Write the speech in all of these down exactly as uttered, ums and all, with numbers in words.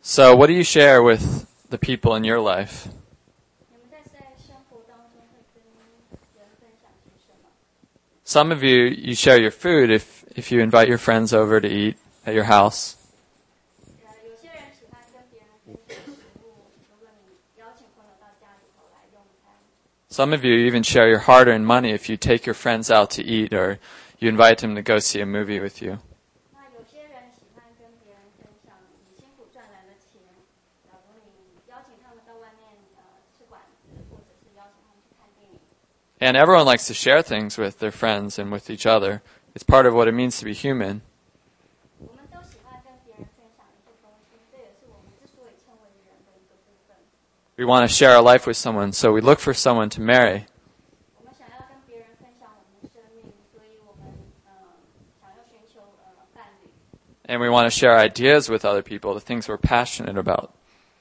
So, what do you share with the people in your life? Some of you, you share your food if, if you invite your friends over to eat at your house. Some of you even share your hard-earned money if you take your friends out to eat or you invite them to go see a movie with you. And everyone likes to share things with their friends and with each other. It's part of what it means to be human. We want to share our life with someone, so we look for someone to marry. And we want to share ideas with other people, the things we're passionate about.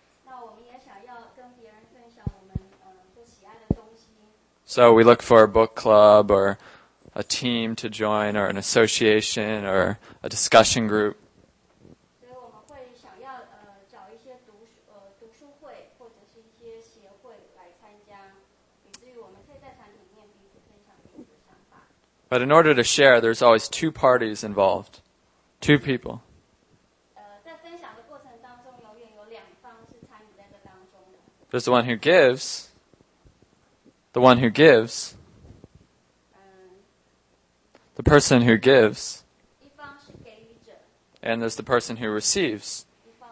So we look for a book club or a team to join or an association or a discussion group. But in order to share, there's always two parties involved. Two people. There's the one who gives. The one who gives, the person who gives, and there's the person who receives.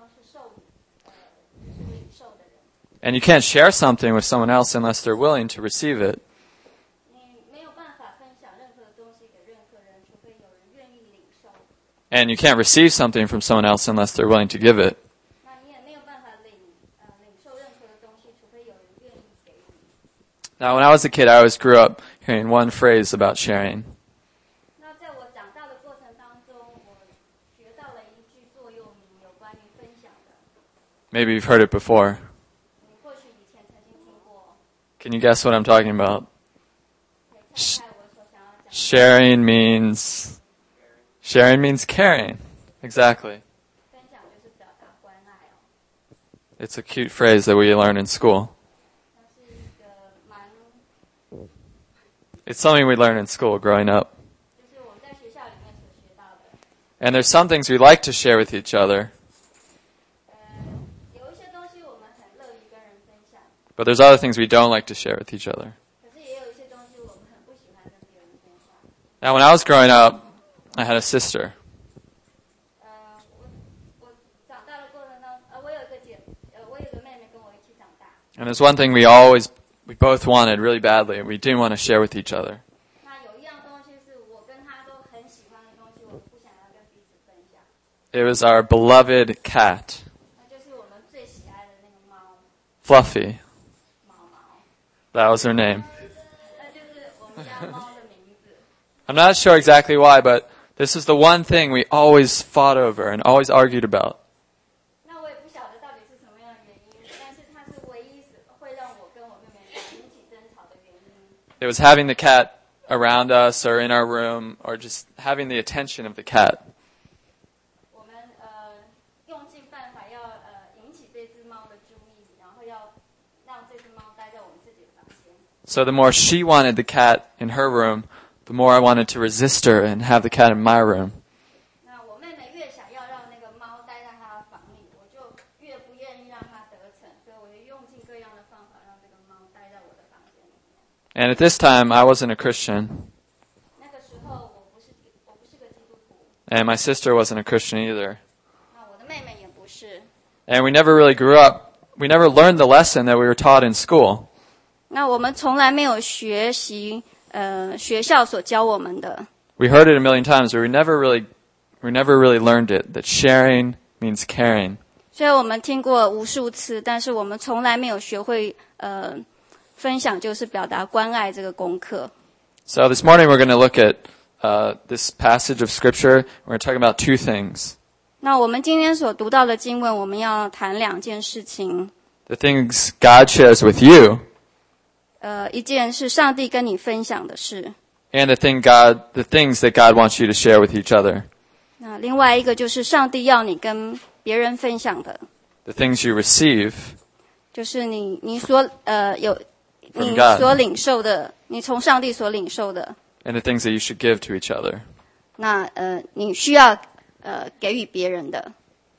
And you can't share something with someone else unless they're willing to receive it. And you can't receive something from someone else unless they're willing to give it. Now, when I was a kid, I always grew up hearing one phrase about sharing. Maybe you've heard it before. Can you guess what I'm talking about? Sh- sharing means sharing means caring. Exactly. It's a cute phrase that we learn in school. It's something we learn in school growing up. And there's some things we like to share with each other. But there's other things we don't like to share with each other. Now, when I was growing up, I had a sister. And there's one thing we always We both wanted really badly, and we didn't want to share with each other. It was our beloved cat, Fluffy. That was her name. I'm not sure exactly why, but this is the one thing we always fought over and always argued about. It was having the cat around us or in our room or just having the attention of the cat. So the more she wanted the cat in her room, the more I wanted to resist her and have the cat in my room. And at this time, I wasn't a Christian. And my sister wasn't a Christian either. And we never really grew up. We never learned the lesson that we were taught in school. 那我们从来没有学习呃学校所教我们的。 We heard it a million times, but we never really, we never really learned it. That sharing means caring. 所以我们听过无数次，但是我们从来没有学会呃。分享就是表达关爱这个功课。 So this morning we're going to look at uh, this passage of Scripture. We're going to talk about two things. 那我们今天所读到的经文，我们要谈两件事情。 The things God shares with you. 呃，一件是上帝跟你分享的事。 And the thing God, the things that God wants you to share with each other. 那另外一个就是上帝要你跟别人分享的。 the things you receive 就是你你所呃有 from 你 God 所领受的，你从上帝所领受的， and the things that you should give to each other. 那呃你需要呃给予别人的。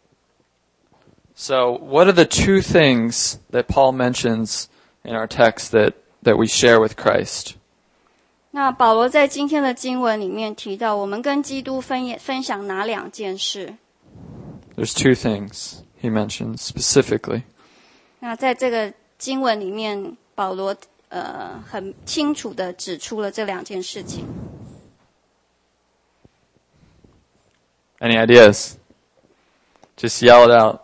So, what are the two things that Paul mentions in our text that, that we share with Christ? 那保罗在今天的经文里面提到，我们跟基督分分享哪两件事？ There's two things he mentions specifically. 那在这个经文里面，保罗呃很清楚地指出了这两件事情。 Any ideas? Just yell it out.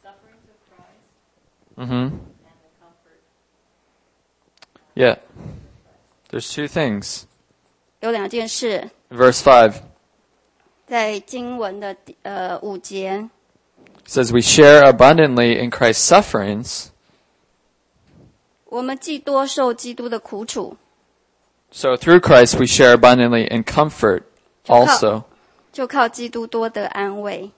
Mm-hmm. Yeah. There's two things. 有两件事， Verse five 在经文的呃五节， says, we share abundantly in Christ's sufferings, 我们既多受基督的苦楚， so through Christ we share abundantly in comfort also. 就靠基督多得安慰。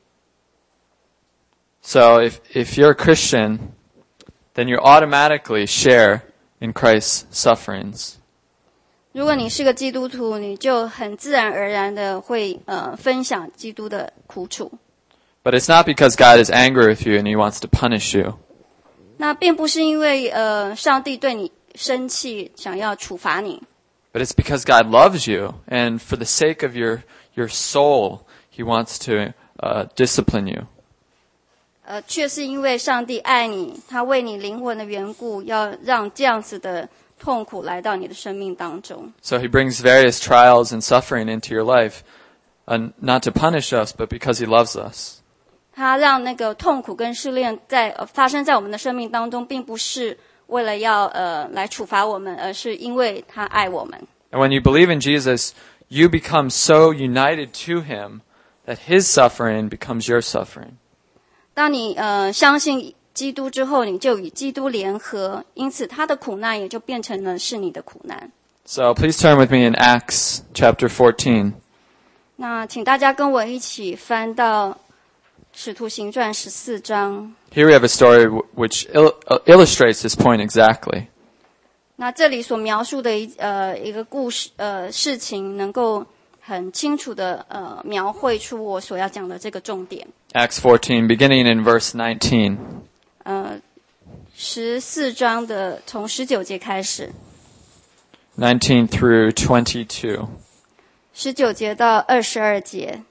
So if, if you're a Christian, then you automatically share in Christ's sufferings. 如果你是个基督徒，你就很自然而然的会呃分享基督的苦楚。 But it's not because God is angry with you and he wants to punish you. 那并不是因为呃上帝对你生气，想要处罚你， But it's because God loves you, and for the sake of your, your soul, he wants to uh, discipline you. 呃，却是因为上帝爱你，他为你灵魂的缘故，要让这样子的痛苦来到你的生命当中。 So he brings various trials and suffering into your life, uh, not to punish us, but because he loves us. 他让那个痛苦跟试炼在、呃、发生在我们的生命当中，并不是为了要呃来处罚我们，而是因为他爱我们。 And when you believe in Jesus, you become so united to him that his suffering becomes your suffering. 当你呃相信基督之后，你就与基督联合，因此他的苦难也就变成了是你的苦难。 So please turn with me in Acts chapter fourteen. 那请大家跟我一起翻到使徒行传十四章。 Here we have a story w- which il- uh, illustrates this point exactly. 那这里所描述的一呃一个故事呃事情，能够很清楚的呃描绘出我所要讲的这个重点。 Acts fourteen, beginning in verse nineteen. 呃，十四章的从十九节开始， nineteen through twenty-two. 十九节到二十二节。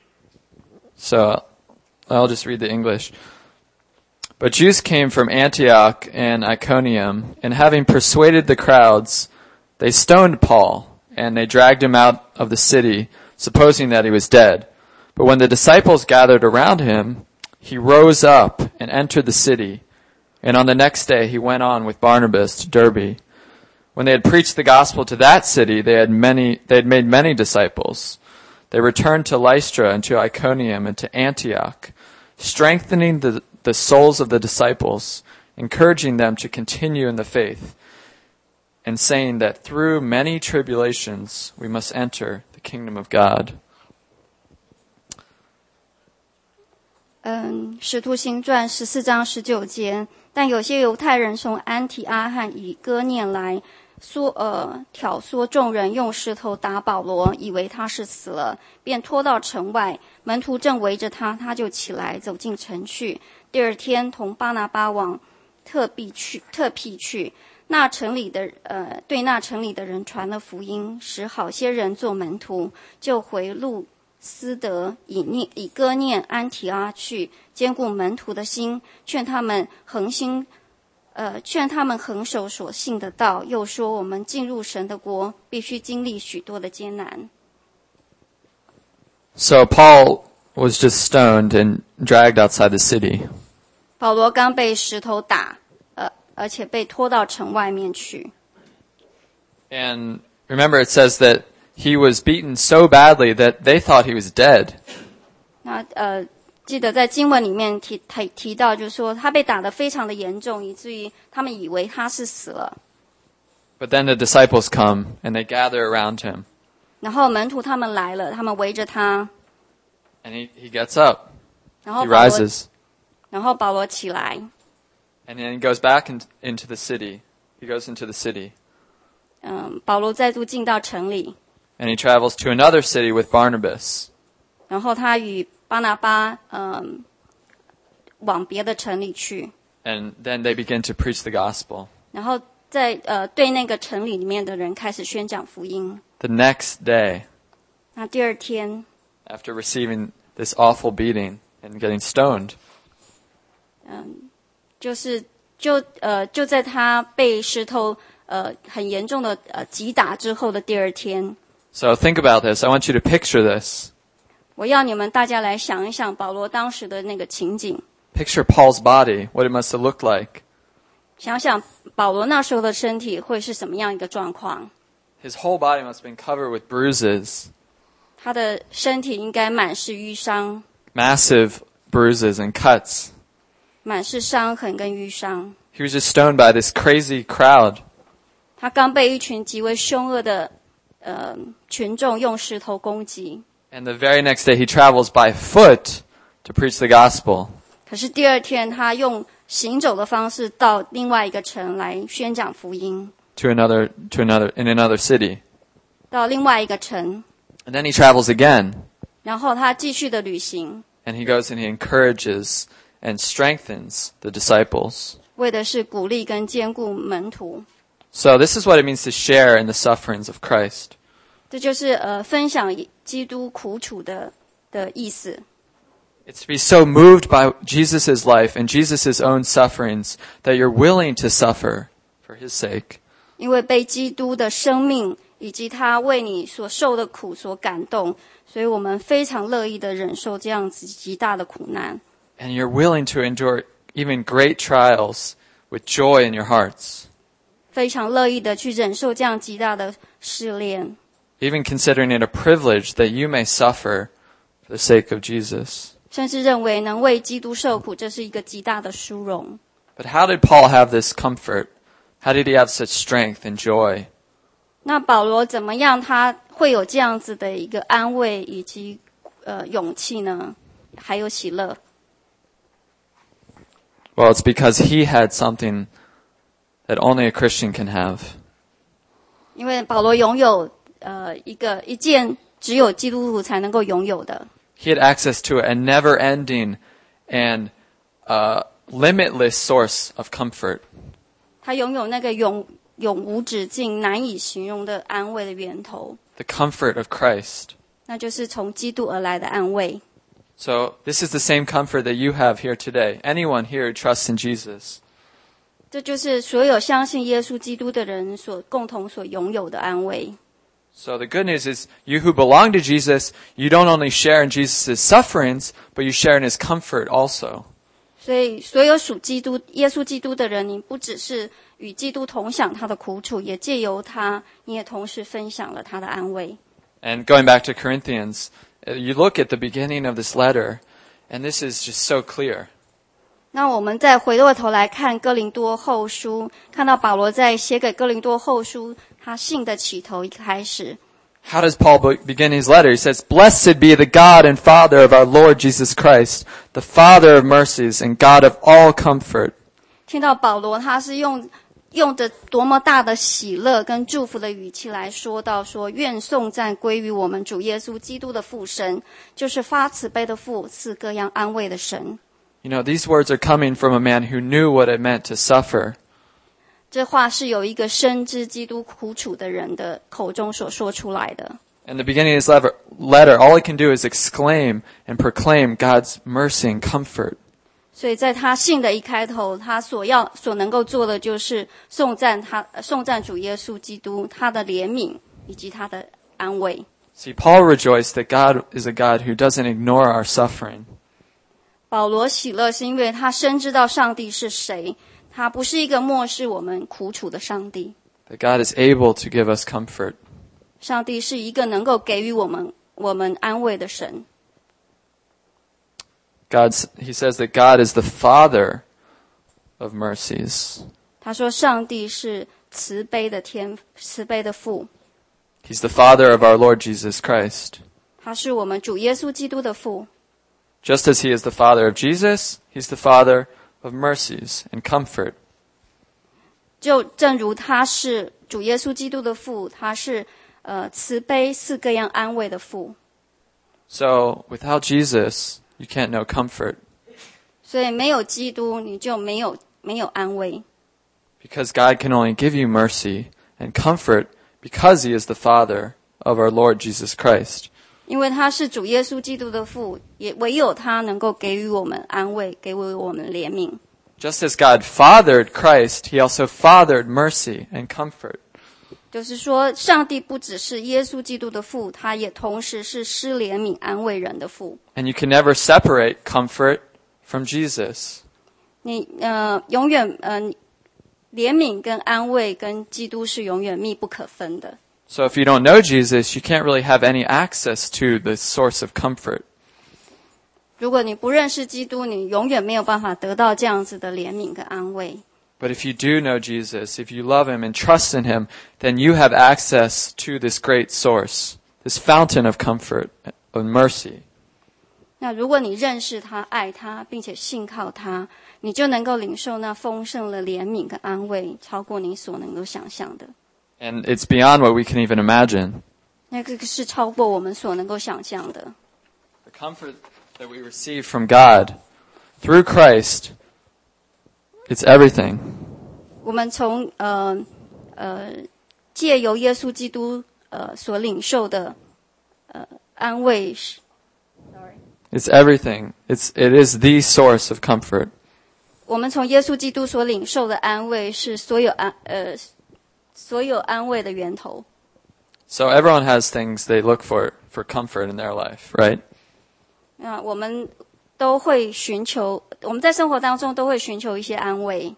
So I'll just read the English. But Jews came from Antioch and Iconium, and having persuaded the crowds, they stoned Paul, and they dragged him out of the city, supposing that he was dead. But when the disciples gathered around him, he rose up and entered the city, and on the next day he went on with Barnabas to Derbe. When they had preached the gospel to that city, they had many, they had made many disciples. They returned to Lystra and to Iconium and to Antioch, strengthening the, the souls of the disciples, encouraging them to continue in the faith, and saying that through many tribulations we must enter the kingdom of God. 嗯，使徒行传十四章十九节，但有些犹太人从安提阿和以哥念来，说呃挑唆众人用石头打保罗，以为他是死了，便拖到城外。门徒正围着他，他就起来走进城去。第二天，同巴拿巴往特庇去，特庇去。那城里的呃，对那城里的人传了福音，使好些人做门徒，就回路斯德、以念、以哥念、安提阿去，兼顾门徒的心，劝他们恒心，呃，劝他们恒守所信的道。又说，我们进入神的国，必须经历许多的艰难。 So Paul was just stoned and dragged outside the city. 保罗刚被石头打，呃，而且被拖到城外面去。 And remember it says that he was beaten so badly that they thought he was dead. 那呃，记得在经文里面提提提到，就是说他被打得非常的严重，以至于他们以为他是死了。 But then the disciples come and they gather around him. 然后门徒他们来了，他们围着他， And he, he gets up. 然后 He 保罗， rises. 然后保罗起来， And then he goes back in, into the city. He goes into the city. 嗯，保罗再度进到城里， And he travels to another city with Barnabas. 然后他与巴拿巴嗯往别的城里去， And then they begin to preach the gospel. 然后在呃对那个城里里面的人开始宣讲福音。 The next day, 那第二天， after receiving this awful beating and getting stoned, 就是就呃就在他被石头呃很严重的呃击打之后的第二天， so think about this. I want you to picture this. 我要你们大家来想一想保罗当时的那个情景， Picture Paul's body, what it must have looked like. 想想保罗那时候的身体会是什么样一个状况？ His whole body must have been covered with bruises, 他的身体应该满是淤伤， massive bruises and cuts. 满是伤痕跟淤伤。 He was just stoned by this crazy crowd. 他刚被一群极为凶恶的呃群众用石头攻击， And the very next day he travels by foot to preach the gospel. 可是第二天他用行走的方式到另外一个城来宣讲福音， To another, to another, in another city. 到另外一个城， And then he travels again. 然后他继续的旅行， And he goes and he encourages and strengthens the disciples. 为的是鼓励跟兼顾门徒。 So this is what it means to share in the sufferings of Christ. 这就是呃分享基督苦楚的的意思。 It's to be so moved by Jesus' life and Jesus' own sufferings that you're willing to suffer for his sake. 因为被基督的生命以及他为你所受的苦所感动，所以我们非常乐意的忍受这样子极大的苦难。 And you're willing to endure even great trials with joy in your hearts. 非常乐意的去忍受这样极大的试炼， Even considering it a privilege that you may suffer for the sake of Jesus. 甚至认为能为基督受苦，这是一个极大的殊荣。 But how did Paul have this comfort? How did he have such strength and joy? 那保罗怎么样？他会有这样子的一个安慰以及呃勇气呢？还有喜乐。 Well, it's because he had something that only a Christian can have. 因为保罗拥有呃一个一件只有基督徒才能够拥有的， He had access to a never-ending and uh, limitless source of comfort. 他拥有那个永永无止境、难以形容的安慰的源头， The comfort of Christ. 那就是从基督而来的安慰。 So this is the same comfort that you have here today. Anyone here who trusts in Jesus. 这就是所有相信耶稣基督的人所共同所拥有的安慰。 So the good news is you who belong to Jesus, you don't only share in Jesus' sufferings, but you share in his comfort also. 所以，所有属基督、耶稣基督的人，你不只是与基督同享他的苦楚，也借由他，你也同时分享了他的安慰。 And going back to Corinthians, you look at the beginning of this letter, and this is just so clear. 那我们再回过头来看哥林多后书，看到保罗在写给哥林多后书，他信的起头一开始， How does Paul be- begin his letter? He says, Blessed be the God and Father of our Lord Jesus Christ, the Father of mercies and God of all comfort. 听到保罗他是用用着多么大的喜乐跟祝福的语气来说到说，愿颂赞归于我们主耶稣基督的父神，就是发慈悲的父，赐各样安慰的神。 You know, these words are coming from a man who knew what it meant to suffer. 这话是有一个深知基督苦楚的人的口中所说出来的。 In the beginning of his letter, letter, all he can do is exclaim and proclaim God's mercy and comfort. 所以在他信的一开头，他所要所能够做的就是颂赞他，颂赞主耶稣基督，他的怜悯以及他的安慰。 See, Paul rejoiced that God is a God who doesn't ignore our suffering. 保罗喜乐是因为他深知道上帝是谁，他不是一个漠视我们苦楚的上帝。 That God is able to give us comfort. 上帝是一个能够给予我们我们安慰的神。 God's, he says that God is the Father of mercies. 他说，上帝是慈悲的天，慈悲的父， He's the Father of our Lord Jesus Christ. 他是我们主耶稣基督的父。 Just as he is the Father of Jesus, he's the Father of mercies and comfort. 就正如他是主耶稣基督的父，他是呃慈悲是各样安慰的父。 So, without Jesus, you can't know comfort. 所以没有基督，你就没有没有安慰。 Because God can only give you mercy and comfort because he is the Father of our Lord Jesus Christ. 因为他是主耶稣基督的父，也唯有他能够给予我们安慰，给予我们怜悯。 Just as God fathered Christ, he also fathered mercy and comfort. 就是说，上帝不只是耶稣基督的父，他也同时是施怜悯、安慰人的父。 And you can never separate comfort from Jesus. 你呃，永远呃，怜悯跟安慰跟基督是永远密不可分的。 So if you don't know Jesus, you can't really have any access to the source of comfort. 如果你不认识基督，你永远没有办法得到这样子的怜悯跟安慰。 But if you do know Jesus, if you love him and trust in him, then you have access to this great source, this fountain of comfort and mercy. 那如果你认识他、爱他，并且信靠他，你就能够领受那丰盛的怜悯跟安慰，超过你所能够想象的。 And it's beyond what we can even imagine. 那个是超过我们所能够想象的。 The comfort that we receive from God through Christ, it's everything. 我们从呃呃借由耶稣基督呃所领受的呃安慰是 ，sorry， It's everything. It's it is the source of comfort. 我们从耶稣基督所领受的安慰是所有安呃所有安慰的源头。 So everyone has things they look for for comfort in their life, right? 那我们都会寻求，我们在生活当中都会寻求一些安慰。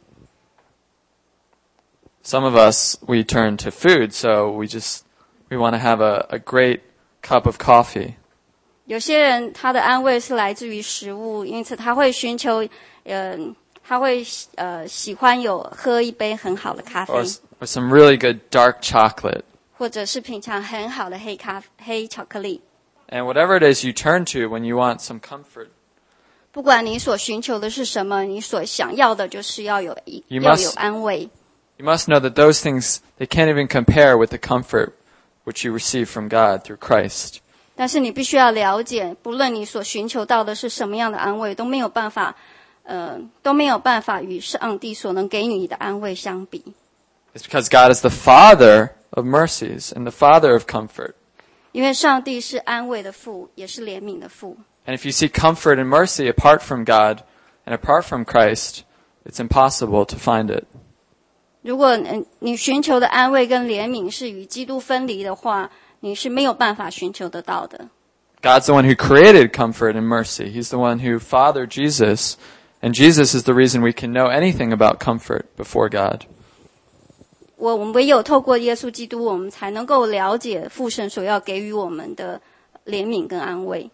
Some of us, we turn to food, so we just, we want to have a, a great cup of coffee. 有些人他的安慰是来自于食物，因此他会寻求，呃，他会呃喜欢有喝一杯很好的咖啡， Or, or some really good dark chocolate. 或者是品尝很好的黑咖黑巧克力。 And whatever it is you turn to when you want some comfort, 不管你所寻求的是什么，你所想要的就是要有一 You 要 must- 有安慰。 you must know that those things, they can't even compare with the comfort which you receive from God through Christ. 但是你必须要了解，不论你所寻求到的是什么样的安慰，都没有办法，呃，都没有办法与上帝所能给你的安慰相比。 It's because God is the Father of mercies and the Father of comfort. 因为上帝是安慰的父，也是怜悯的父。 And if you seek comfort and mercy apart from God and apart from Christ, it's impossible to find it. 如果嗯你寻求的安慰跟怜悯是与基督分离的话，你是没有办法寻求得到的。 God's the one who created comfort and mercy. He's the one who fathered Jesus, and Jesus is the reason we can know anything about comfort before God. 我我们唯有透过耶稣基督，我们才能够了解父神所要给予我们的怜悯跟安慰。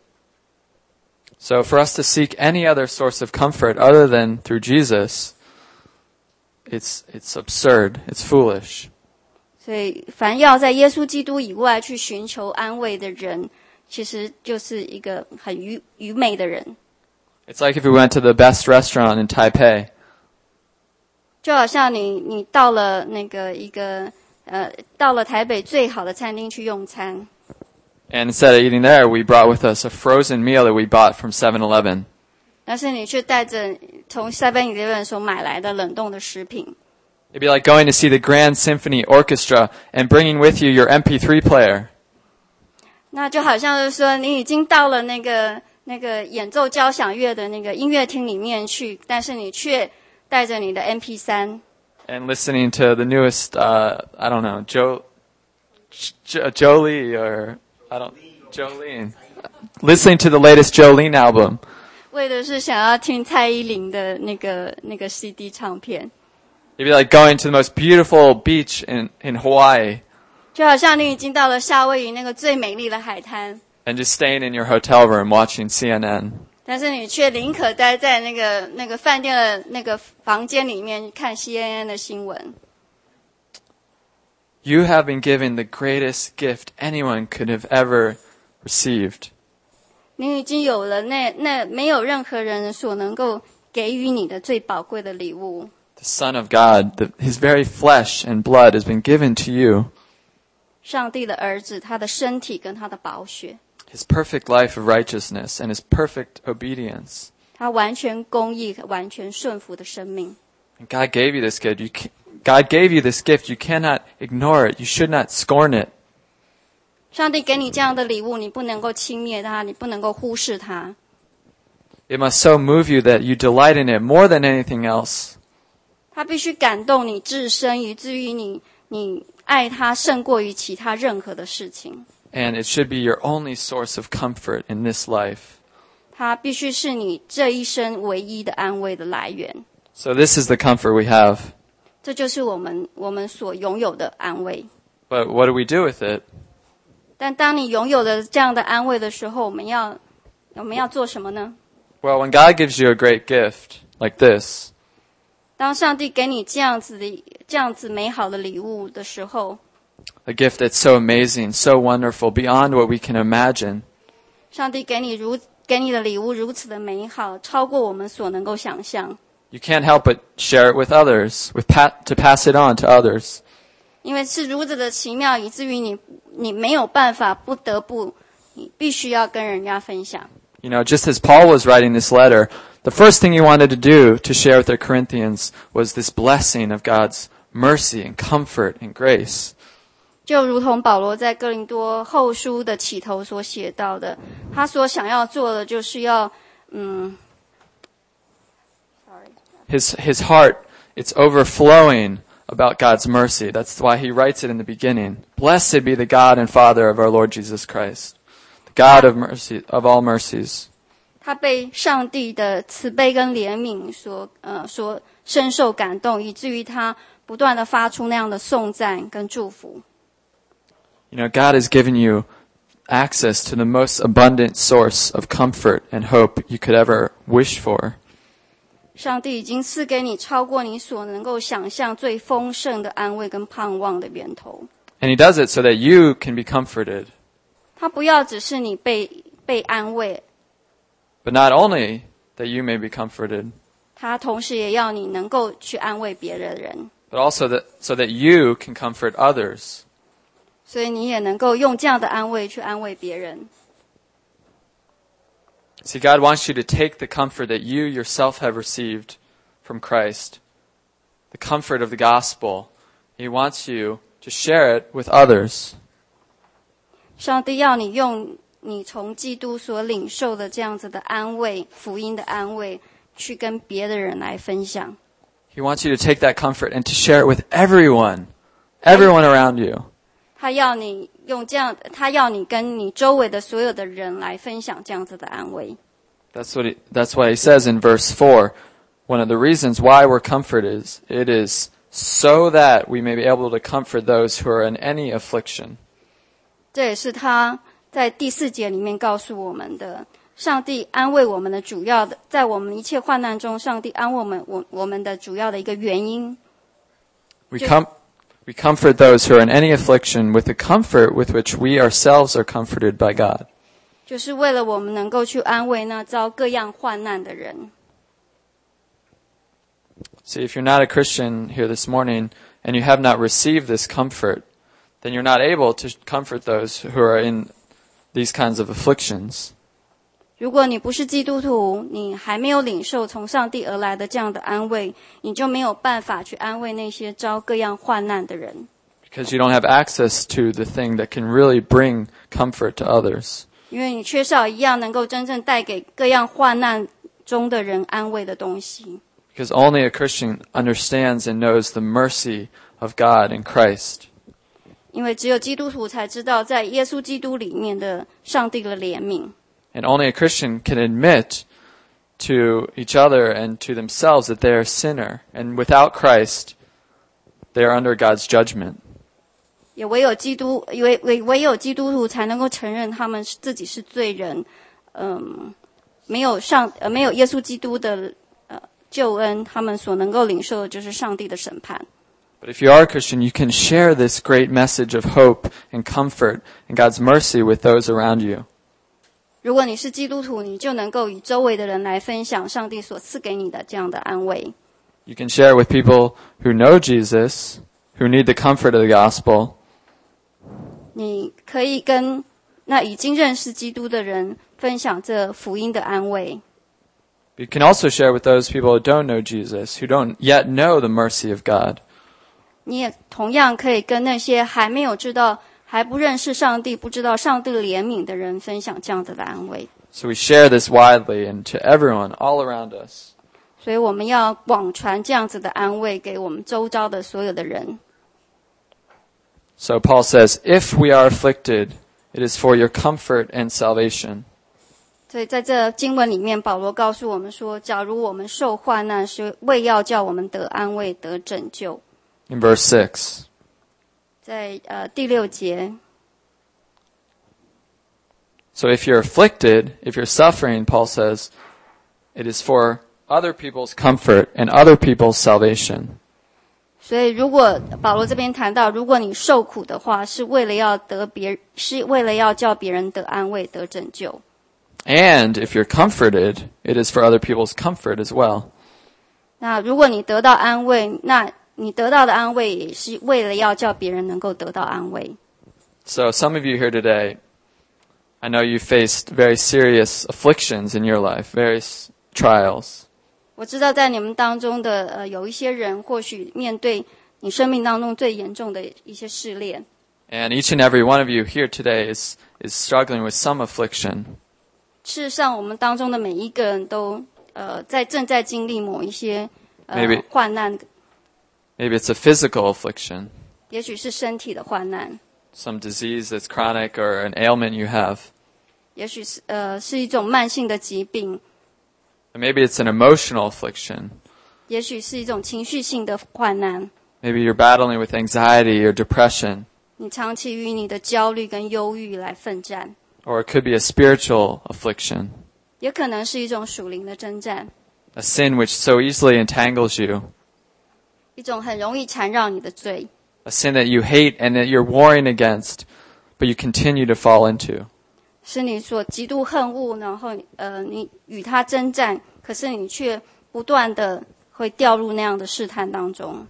So for us to seek any other source of comfort other than through Jesus, it's it's absurd. It's foolish. 所以，凡要在耶稣基督以外去寻求安慰的人，其实就是一个很愚愚昧的人。 It's like if we went to the best restaurant in Taipei, 就好像你你到了那个一个呃到了台北最好的餐厅去用餐， and instead of eating there, we brought with us a frozen meal that we bought from seven eleven. 但是你却带着从 seven eleven 所买来的冷冻的食品。 It'd be like going to see the Grand Symphony Orchestra and bringing with you your M P three player. 那就好像是说，你已经到了那个那个演奏交响乐的那个音乐厅里面去，但是你却带着你的 M P three And listening to the newest, uh, I don't know, Jo, jo, Jolie or, I don't, Jolene. Listening to the latest Jolene album. 为的是想要听蔡依林的那个那个 C D 唱片。 It'd be like going to the most beautiful beach in, in Hawaii 就好像你已经到了夏威夷那个最美丽的海滩， and just staying in your hotel room watching C N N. 但是你却宁可待在那个那个饭店的那个房间里面看 C N N 的新闻。 You have been given the greatest gift anyone could have ever received. 你已经有了那那没有任何人所能够给予你的最宝贵的礼物。 The Son of God, the, His very flesh and blood has been given to you. 上帝的儿子，他的身体跟他的宝血， His perfect life of righteousness and His perfect obedience. 他完全公义、完全顺服的生命。 And God gave you this gift. You can, God gave you this gift. You cannot ignore it. You should not scorn it. 上帝给你这样的礼物，你不能够轻蔑它，你不能够忽视它。 It must so move you that you delight in it more than anything else. 它必须感动你至深，以至于你你爱它胜过于其他任何的事情。 And it should be your only source of comfort in this life. 它必须是你这一生唯一的安慰的来源。 So this is the comfort we have. 这就是我们我们所拥有的安慰。 But what do we do with it? 但当你拥有了这样的安慰的时候，我们要我们要做什么呢？ Well, when God gives you a great gift like this, 当上帝给你这样子的这样子美好的礼物的时候， a gift that's so amazing, so wonderful, beyond what we can imagine, 上帝给你如给你的礼物如此的美好，超过我们所能够想象。 you can't help but share it with others, with pa- to pass it on to others. 因为是如此的奇妙，以至于你你没有办法，不得不你必须要跟人家分享。 You know, just as Paul was writing this letter, the first thing he wanted to do to share with the Corinthians was this blessing of God's mercy and comfort and grace. 就如同保罗在哥林多后书的起头所写到的，他所想要做的就是要，嗯 ，sorry， His, his heart, it's overflowing about God's mercy. That's why he writes it in the beginning. Blessed be the God and Father of our Lord Jesus Christ, the God of mercy, of all mercies. 他被上帝的慈悲跟怜悯所呃所深受感动，以至于他不断的发出那样的颂赞跟祝福。 You know, God has given you access to the most abundant source of comfort and hope you could ever wish for. 上帝已经赐给你超过你所能够想象最丰盛的安慰跟盼望的源头。 And he does it so that you can be comforted. 他不要只是你被被安慰， But not only that you may be comforted, 他同时也要你能够去安慰别的人， but also that so that you can comfort others. 所以你也能够用这样的安慰去安慰别人。 See, God wants you to take the comfort that you yourself have received from Christ, the comfort of the gospel. He wants you to share it with others. 上帝要你用你从基督所领受的这样子的安慰，福音的安慰，去跟别的人来分享。 He wants you to take that comfort and to share it with everyone, everyone around you. 他要你用这样，他要你跟你周围的所有的人来分享这样子的安慰。 That's what he, that's why he says in verse four, one of the reasons why we're comforted is, it is so that we may be able to comfort those who are in any affliction. 这也是他在第四节里面告诉我们的，上帝安慰我们的主要的，在我们一切患难中，上帝安慰我们我我们的主要的一个原因。 We com- we comfort those who are in any affliction with the comfort with which we ourselves are comforted by God. 就是为了我们能够去安慰那遭各样患难的人。 See, if you're not a Christian here this morning and you have not received this comfort, then you're not able to comfort those who are in these kinds of afflictions. 如果你不是基督徒，你还没有领受从上帝而来的这样的安慰，你就没有办法去安慰那些遭各样患难的人。 Because you don't have access to the thing that can really bring comfort to others. 因为你缺少一样能够真正带给各样患难中的人安慰的东西。 Because only a Christian understands and knows the mercy of God in Christ. 因为只有基督徒才知道在耶稣基督里面的上帝的怜悯。 And only a Christian can admit to each other and to themselves that they are a sinner. And without Christ, they are under God's judgment. 也唯有基督，唯唯唯有基督徒才能够承认他们自己是罪人。嗯，没有上呃没有耶稣基督的呃救恩，他们所能够领受的就是上帝的审判。 But if you are a Christian, you can share this great message of hope and comfort and God's mercy with those around you. 如果你是基督徒，你就能够与周围的人来分享上帝所赐给你的这样的安慰。 You can share with people who know Jesus, who need the comfort of the gospel. 你可以跟那已经认识基督的人分享这福音的安慰。 You can also share with those people who don't know Jesus, who don't yet know the mercy of God. 你也同样可以跟那些还没有知道、还不认识上帝、不知道上帝怜悯的人分享这样子的安慰。 So we share this widely and to everyone all around us. 所以我们要广传这样子的安慰给我们周遭的所有的人。 So Paul says, if we are afflicted, it is for your comfort and salvation. 所以在这经文里面，保罗告诉我们说，假如我们受患难，是为要叫我们得安慰、得拯救。 In verse six. 在呃第六节。 So if you're afflicted, if you're suffering, Paul says, it is for other people's comfort and other people's salvation. 所以如果保罗这边谈到，如果你受苦的话，是为了要得别，是为了要叫别人得安慰、得拯救。 And if you're comforted, it is for other people's comfort as well. 那如果你得到安慰，那你得到的安慰也是为了要叫别人能够得到安慰。 So some of you here today, I know you faced very serious afflictions in your life, various trials. 我知道在你们当中的呃有一些人，或许面对你生命当中最严重的一些试炼。 And each and every one of you here today is is struggling with some affliction. 事实上，我们当中的每一个人都呃在正在经历某一些呃 Maybe. 患难， Maybe it's a physical affliction, 也许是身体的患难， some disease that's chronic or an ailment you have. 也许是呃是一种慢性的疾病， And maybe it's an emotional affliction. 也许是一种情绪性的患难。 Maybe you're battling with anxiety or depression. 你长期与你的焦虑跟忧郁来奋战， Or it could be a spiritual affliction, 也可能是一种属灵的征战， a sin which so easily entangles you, 一种很容易缠绕你的罪， a sin that you hate and that you're warring against, but you continue to fall into. 是你所极度恨恶，然后呃你与他征战，可是你却不断的会掉入那样的试探当中。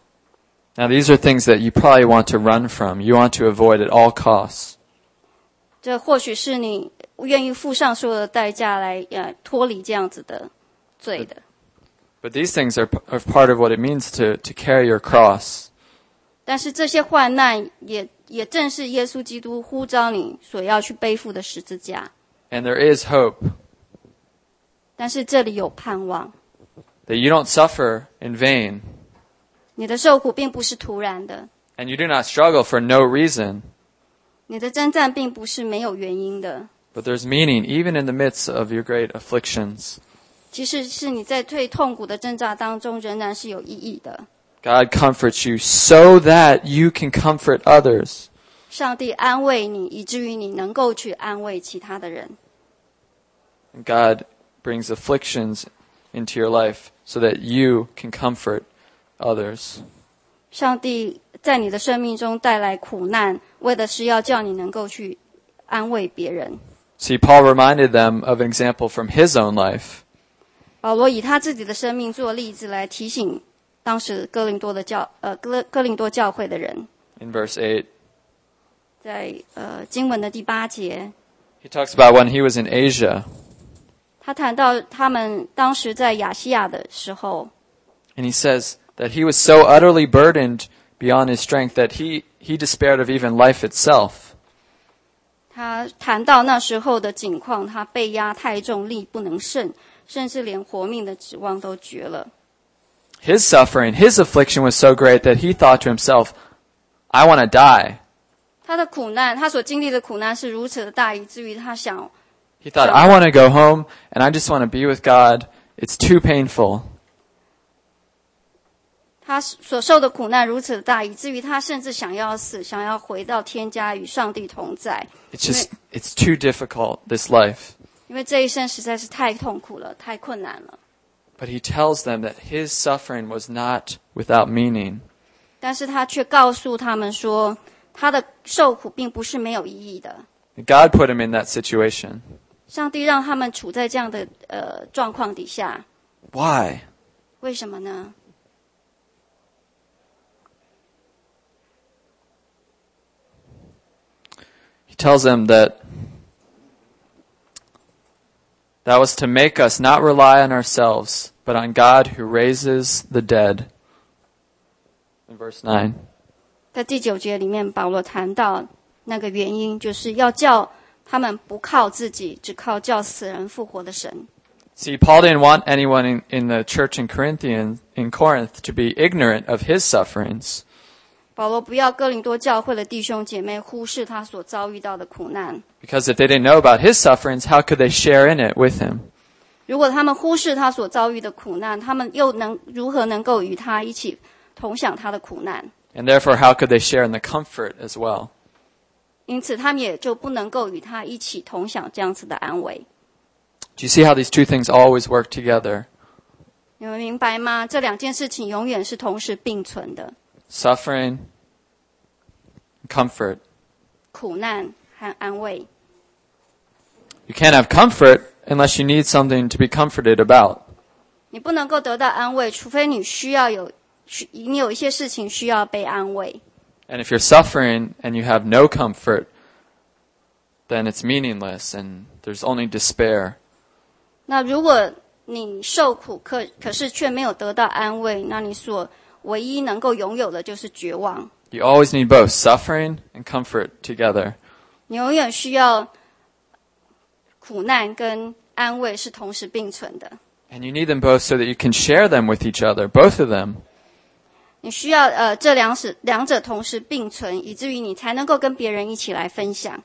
Now these are things that you probably want to run from, you want to avoid at all costs. 这或许是你愿意付上所有的代价来呃脱离这样子的罪的。 But these things are, are part of what it means to, to carry your cross. 但是这些患难也也正是耶稣基督呼召你所要去背负的十字架。 And there is hope 但是这里有盼望， that you don't suffer in vain, 你的受苦并不是突然的， and you do not struggle for no reason, 你的征战并不是没有原因的。 but there's meaning even in the midst of your great afflictions. 其实是你在最痛苦的挣扎当中，仍然是有意义的。 God comforts you so that you can comfort others. 上帝安慰你，以至于你能够去安慰其他的人。 And God brings afflictions into your life so that you can comfort others. 上帝在你的生命中带来苦难，为的是要叫你能够去安慰别人。 See, Paul reminded them of an example from his own life. 保罗以他自己的生命做例子来提醒当时哥林多的教呃哥哥林多教会的人。 In verse eight, 在呃经文的第八节， he talks about when he was in Asia, 他谈到他们当时在亚细亚的时候， and he says that he was so utterly burdened beyond his strength that he, he despaired of even life itself. 他谈到那时候的境况，他被压太重，力不能胜，甚至连活命的指望都绝了。 His suffering, his affliction was so great that he thought to himself, I want to die. 他的苦难，他所经历的苦难是如此的大，以至于他想， He thought, I want to go home and I just want to be with God. It's too painful. 他所受的苦难如此的大，以至于他甚至想要死，想要回到天家与上帝同在。 It's just, it's too difficult, this life. 因为这一生实在是太痛苦了，太困难了。 But he tells them that his suffering was not without meaning. 但是他却告诉他们说，他的受苦并不是没有意义的。 God put him in that situation. 上帝让他们处在这样的呃状况底下， Why? 为什么呢？ He tells them that that was to make us not rely on ourselves, but on God who raises the dead. In verse nine. 在第九节里面，保罗谈到那个原因，就是要叫他们不靠自己，只靠叫死人复活的神。 See, Paul didn't want anyone in, in the church in Corinthian, in Corinth to be ignorant of his sufferings. 保罗不要哥林多教会的弟兄姐妹忽视他所遭遇到的苦难， Because if they didn't know about his sufferings, how could they share in it with him? 如果他们忽视他所遭遇的苦难，他们又能如何能够与他一起同享他的苦难？ And therefore, how could they share in the comfort as well? 因此，他们也就不能够与他一起同享这样子的安慰。 Do you see how these two things always work together? 你们明白吗？这两件事情永远是同时并存的， Suffering, comfort. 苦难和安慰。 You can't have comfort unless you need something to be comforted about. 你不能够得到安慰，除非你需要有，需你有一些事情需要被安慰。 And if you're suffering and you have no comfort, then it's meaningless and there's only despair. 那如果你受苦，可可是却没有得到安慰，那你所唯一能够拥有的就是绝望。 You always need both suffering and comfort together. 你永远需要苦难跟安慰是同时并存的。 And you need them both so that you can share them with each other, both of them. 你需要呃这两者两者同时并存，以至于你才能够跟别人一起来分享。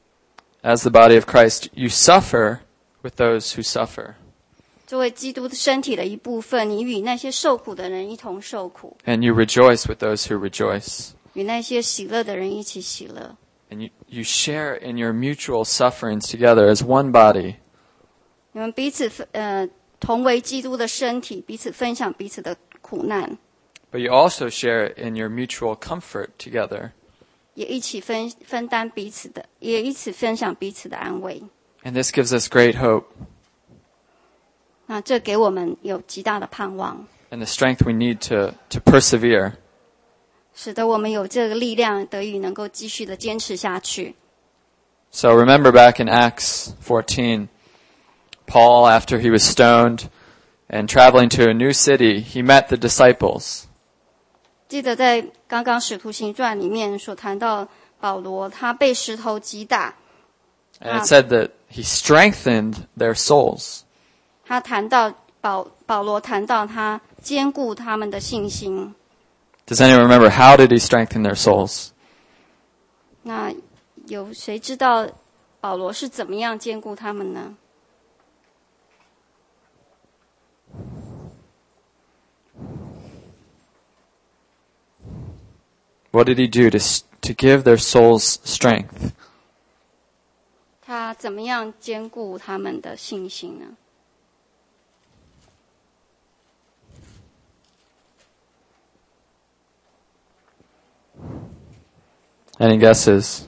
As the body of Christ, you suffer with those who suffer. 作为基督身体的一部分，你与那些受苦的人一同受苦， And you rejoice with those who rejoice. 与那些喜乐的人一起喜乐。 And you, you share in your mutual sufferings together as one body. 你们彼此呃同为基督的身体，彼此分享彼此的苦难， But you also share in your mutual comfort together. 也一起分分担彼此的，也一起分享彼此的安慰。 And this gives us great hope 那这给我们有极大的盼望， and the strength we need to, to persevere. 使得我们有这个力量，得以能够继续的坚持下去。 So remember back in Acts fourteen, Paul, after he was stoned and traveling to a new city, he met the disciples. 记得在刚刚《使徒行传》里面所谈到保罗，他被石头击打， And it said that he strengthened their souls. 他谈到保保罗谈到他坚固他们的信心。 Does anyone remember how did he strengthen their souls? 那有谁知道保罗是怎么样坚固他们呢？ What did he do to, to give their souls strength? 他怎么样坚固他们的信心呢？ Any guesses?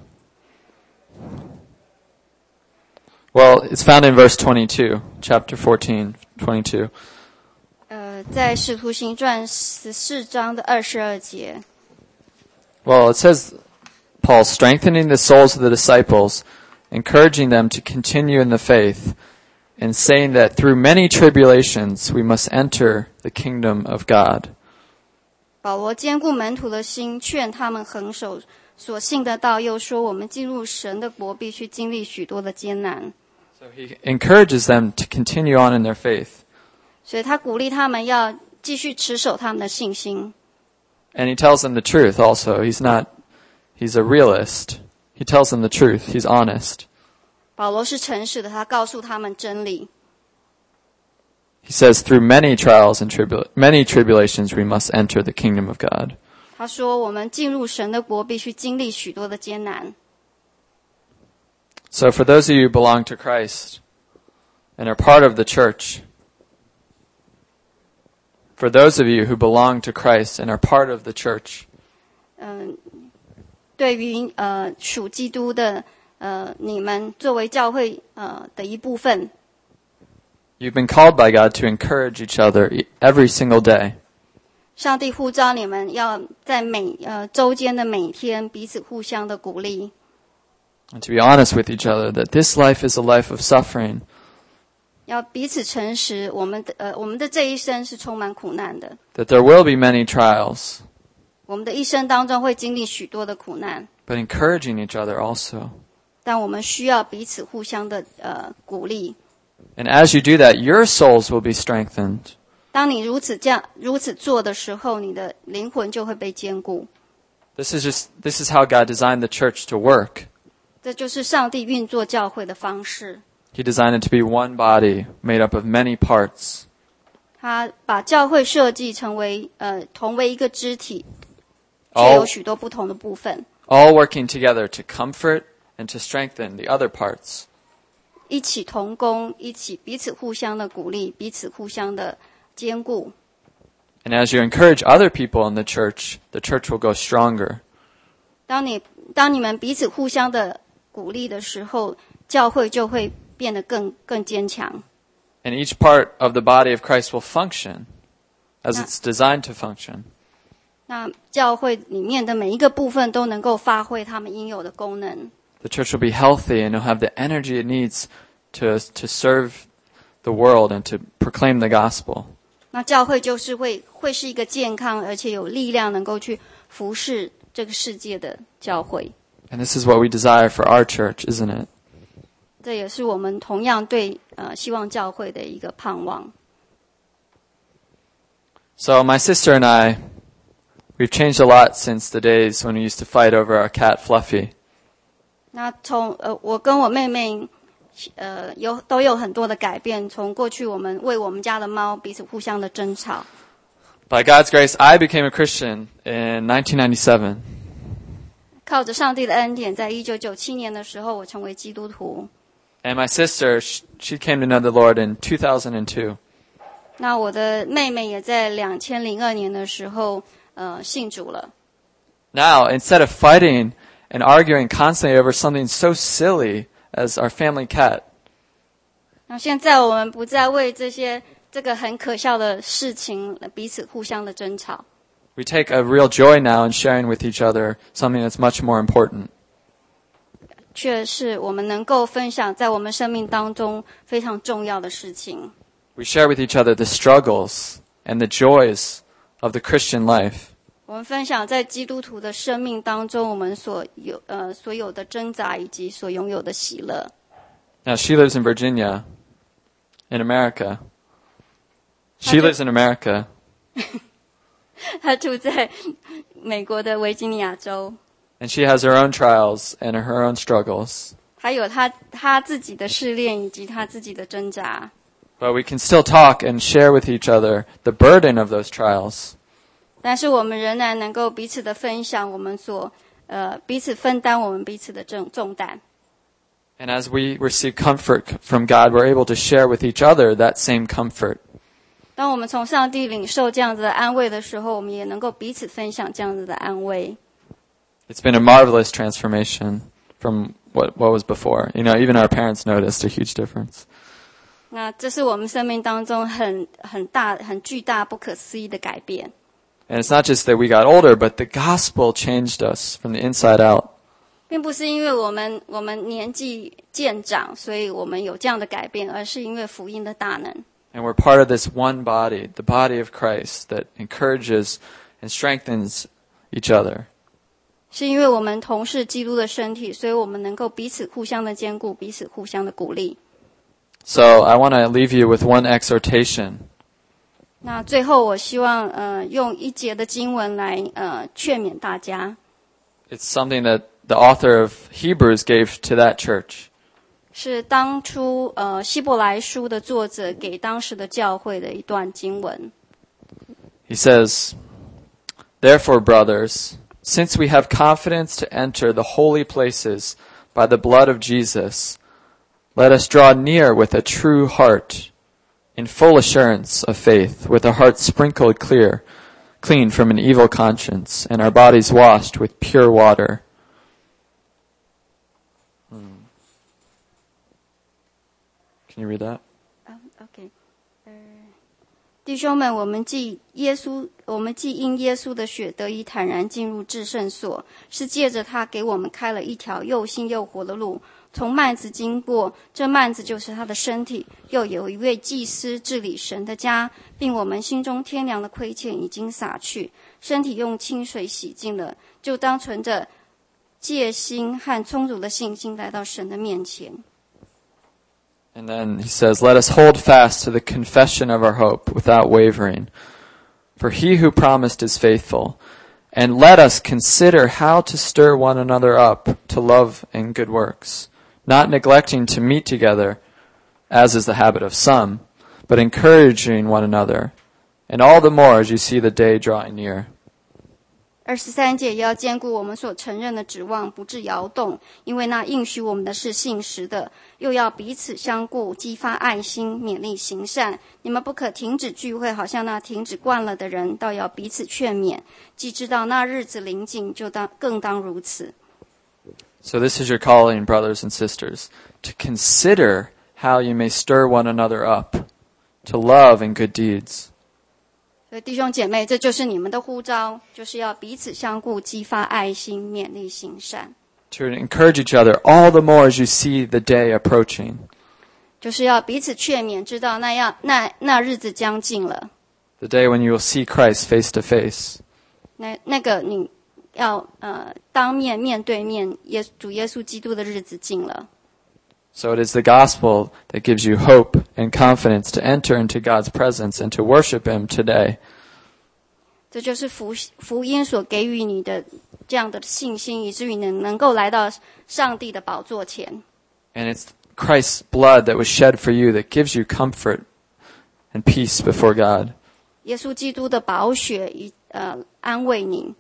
Well, it's found in verse twenty-two, chapter fourteen, twenty-two. 呃，在《使徒行传》十四章的二十二节， Well, it says Paul strengthening the souls of the disciples, encouraging them to continue in the faith, and saying that through many tribulations we must enter the kingdom of God. 保罗坚固门徒的心，劝他们恒守所信的道，又说我们进入神的国必须经历许多的艰难。 So he encourages them to continue on in their faith. 所以他鼓励他们要继续持守他们的信心。 And he tells them the truth also. He's not, he's a realist. He tells them the truth. He's honest. 保罗是诚实的，他告诉他们真理。 He says through many trials and tribula- many tribulations we must enter the kingdom of God. 他说我们进入神的国必须经历许多的艰难。 So for those of you who belong to Christ and are part of the church, for those of you who belong to Christ and are part of the church, 嗯、对于呃属基督的呃你们作为教会呃的一部分。 You've been called by God to encourage each other every single day. 上帝呼召你们要在每呃周间的每天彼此互相的鼓励。 And to be honest with each other that this life is a life of suffering. 要彼此诚实，我们的呃我们的这一生是充满苦难的。 That there will be many trials. 我们的一生当中会经历许多的苦难。 But encouraging each other also. 但我们需要彼此互相的呃鼓励。 And as you do that, your souls will be strengthened. 当你如此这样如此做的时候，你的灵魂就会被坚固。 This is just this is how God designed the church to work. 这就是上帝运作教会的方式。 He designed it to be one body made up of many parts. 他把教会设计成为呃同为一个肢体，却 All, 有许多不同的部分。 all working together to comfort and to strengthen the other parts. 一起同工，一起彼此互相的鼓励，彼此互相的坚固。 And as you encourage other people in the church, the church will go stronger. 当你当你们彼此互相的鼓励的时候，教会就会变得更更坚强。 And each part of the body of Christ will function as it's designed to function. 那教会里面的每一个部分都能够发挥他们应有的功能。 The church will be healthy and it'll have the energy it needs to to serve the world and to proclaim the gospel. 那教会就是会会是一个健康而且有力量能够去服侍这个世界的教会。 And this is what we desire for our church, isn't it? 这也是我们同样对呃希望教会的一个盼望。 So my sister and I, we've changed a lot since the days when we used to fight over our cat Fluffy. 那从呃我跟我妹妹呃有都有很多的改变，从过去我们为我们家的猫彼此互相的争吵。 By God's grace, I became a Christian in nineteen ninety-seven. 靠着上帝的恩典，在一九九七年的时候，我成为基督徒。 And my sister, she came to know the Lord in two thousand two. 那我的妹妹也在两千零二年的时候，呃，信主了。 Now, instead of fighting and arguing constantly over something so silly as our family cat, 那现在我们不再为这些这个很可笑的事情彼此互相的争吵。 we take a real joy now in sharing with each other something that's much more important. 却是我们能够分享在我们生命当中非常重要的事情。 We share with each other the struggles and the joys of the Christian life. 我们分享在基督徒的生命当中，我们所有呃所有的挣扎以及所拥有的喜乐。 Now, she lives in Virginia, in America. She lives in America. 她住在美国的维吉尼亚州。 And she has her own trials and her own struggles. 还有她她自己的试炼以及她自己的挣扎。 But we can still talk and share with each other the burden of those trials. 但是我们仍然能够彼此的分享，我们所呃彼此分担我们彼此的重重担。 And as we receive comfort from God, we're able to share with each other that same comfort. 当我们从上帝领受这样子的安慰的时候，我们也能够彼此分享这样子的安慰。 It's been a marvelous transformation from what, what was before. You know, even our parents noticed a huge difference. 那这是我们生命当中很很大、很巨大、不可思议的改变。 And it's not just that we got older, but the gospel changed us from the inside out. 并不是因为我们我们年纪渐长，所以我们有这样的改变，而是因为福音的大能。 And we're part of this one body, the body of Christ, that encourages and strengthens each other. 是因为我们同是基督的身体，所以我们能够彼此互相的兼顾，彼此互相的鼓励。 So I want to leave you with one exhortation. 那最后，我希望呃用一节的经文来呃劝勉大家。 It's something that the author of Hebrews gave to that church. 是当初呃希伯来书的作者给当时的教会的一段经文。 He says, "Therefore, brothers, since we have confidence to enter the holy places by the blood of Jesus, let us draw near with a true heart, in full assurance of faith, with our hearts sprinkled clear, clean from an evil conscience, and our bodies washed with pure water." Hmm. Can you read that? Um, OK， 呃，弟兄们，我们既耶稣，我们既因耶稣的血得以坦然进入至圣所，是借着他给我们开了一条又新又活的路。从幔子经过，这幔子就是他的身体。又有一位祭司治理神的家，并我们心中天良的亏欠已经洒去，身体用清水洗净了，就当存着戒心和充足的信心来到神的面前。 And then he says, "Let us hold fast to the confession of our hope without wavering. For he who promised is faithful. And let us consider how to stir one another up to love and good works, not neglecting to meet together, as is the habit of some, but encouraging one another, and all the more as you see the day drawing near." 二十三节也要兼顾我们所承认的指望，不致摇动，因为那应许我们的是信实的。又要彼此相顾，激发爱心，勉励行善。你们不可停止聚会，好像那停止惯了的人，倒要彼此劝勉。既知道那日子临近，就当更当如此。 So this is your calling, brothers and sisters, to consider how you may stir one another up, to love and good deeds. 所以弟兄姐妹，这就是你们的呼召，就是要彼此相顾，激发爱心，勉励行善。 To encourage each other all the more as you see the day approaching. 就是要彼此劝勉，知道那样那那日子将近了。 The day when you will see Christ face to face. 那那个你要呃当面面对面耶主耶稣基督的日子近了。 So it is the gospel that gives you hope and confidence to enter into God's presence and to worship Him today. 这就是福福音所给予你的这样的信心，以至于你能够来到上帝的宝座前。 And it's Christ's blood that was shed for you that gives you comfort and peace before God. 耶稣基督的宝血以呃安慰你。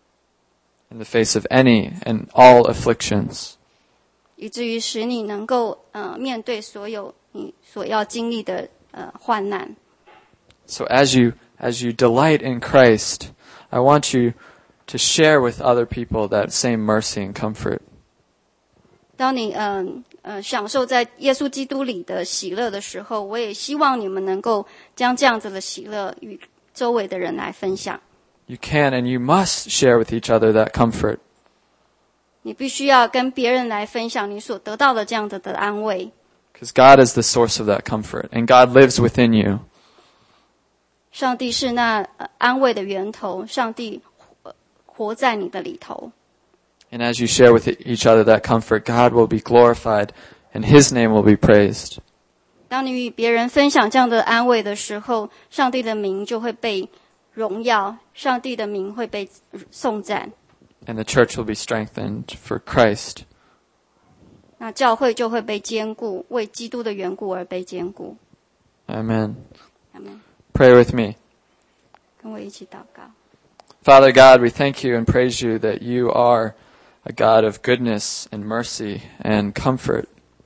In the face of any and all afflictions. 以至于使你能够呃面对所有你所要经历的呃患难。 So as you as you delight in Christ, I want you to share with other people that same mercy and comfort. 当你嗯 呃, 呃享受在耶稣基督里的喜乐的时候，我也希望你们能够将这样子的喜乐与周围的人来分享。 You can and you must share with each other that comfort. 你必须要跟别人来分享你所得到的这样子的安慰。 Because God is the source of that comfort, and God lives within you. 上帝是那安慰的源头，上帝活在你的里头。 And as you share with each other that comfort, God will be glorified, and His name will be praised. 当你与别人分享这样的安慰的时候，上帝的名就会被荣耀，上帝的名会被颂赞。 And the church will be strengthened for Christ. 那教会就会被坚固，为基督的缘故而被坚固。 Amen. Amen. Pray with me. 跟我一起祷告。 Father God, we thank you and praise you that you are a God of goodness and mercy and comfort.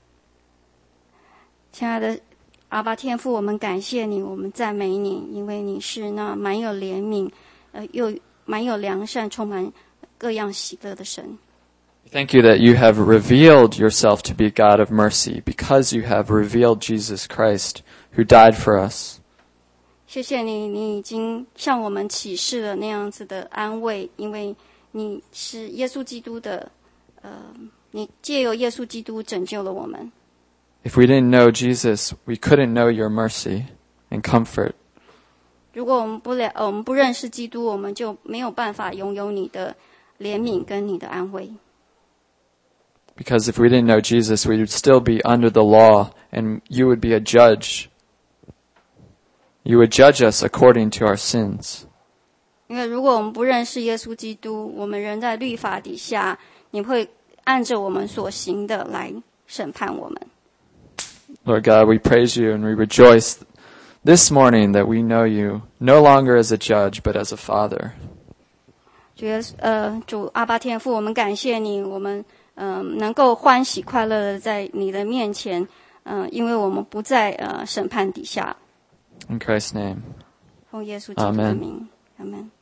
亲爱的阿爸天父，我们感谢你，我们赞美你，因为你是那满有怜悯，呃，又满有良善，充满各样喜乐的神。 Thank you that you have revealed yourself to be God of mercy because you have revealed Jesus Christ who died for us. 谢谢你，你已经向我们启示了那样子的安慰，因为你是耶稣基督的，呃，你借由耶稣基督拯救了我们。 If we didn't know Jesus, we couldn't know your mercy and comfort. 如果我们不了，我们不认识基督，我们就没有办法拥有你的怜悯跟你的安慰。 Because if we didn't know Jesus, we would still be under the law, and you would be a judge. You would judge us according to our sins. 因为如果我们不认识耶稣基督，我们仍在律法底下，你会按着我们所行的来审判我们。 Lord God, we praise you and we rejoice this morning that we know you no longer as a judge, but as a father. 主耶稣，呃，主阿爸天父，我们感谢你，我们嗯、呃、能够欢喜快乐的在你的面前，嗯、呃，因为我们不在呃审判底下。 In Christ's name. 奉耶稣基督的名，阿们。